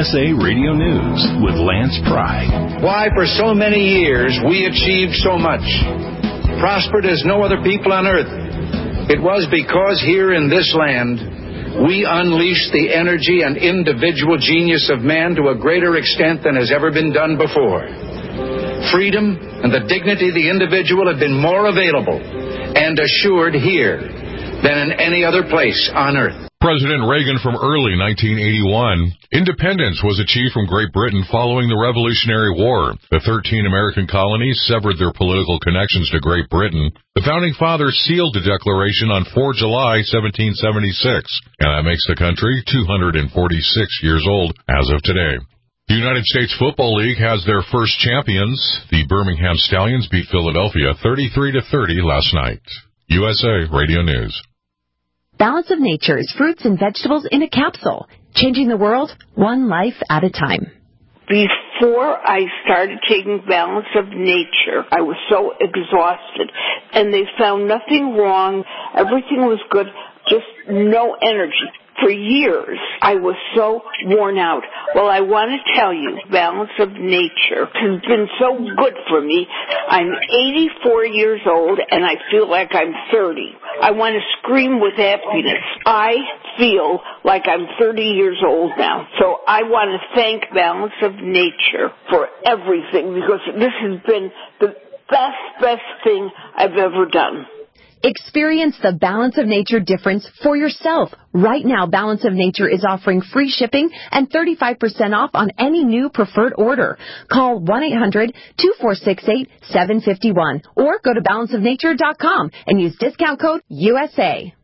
USA Radio News with Lance Pry. Why, for so many years, we achieved so much, prospered as no other people on earth. It was because here in this land, we unleashed the energy and individual genius of man to a greater extent than has ever been done before. Freedom and the dignity of the individual have been more available and assured here than in any other place on earth. President Reagan from early 1981. Independence was achieved from Great Britain following the Revolutionary War. The 13 American colonies severed their political connections to Great Britain. The Founding Fathers sealed the Declaration on 4 July 1776, and that makes the country 246 years old as of today. The United States Football League has their first champions. The Birmingham Stallions beat Philadelphia 33-30 last night. USA Radio News. Balance of Nature's fruits and vegetables in a capsule, changing the world one life at a time. Before I started taking Balance of Nature, I was so exhausted, and they found nothing wrong. Everything was good, just no energy. For years, I was so worn out. Well, I want to tell you, Balance of Nature has been so good for me. I'm 84 years old, and I feel like I'm 30. I want to scream with happiness. I feel like I'm 30 years old now. So I want to thank Balance of Nature for everything, because this has been the best thing I've ever done. Experience the Balance of Nature difference for yourself. Right now, Balance of Nature is offering free shipping and 35% off on any new preferred order. Call 1-800-2468-751 or go to balanceofnature.com and use discount code USA.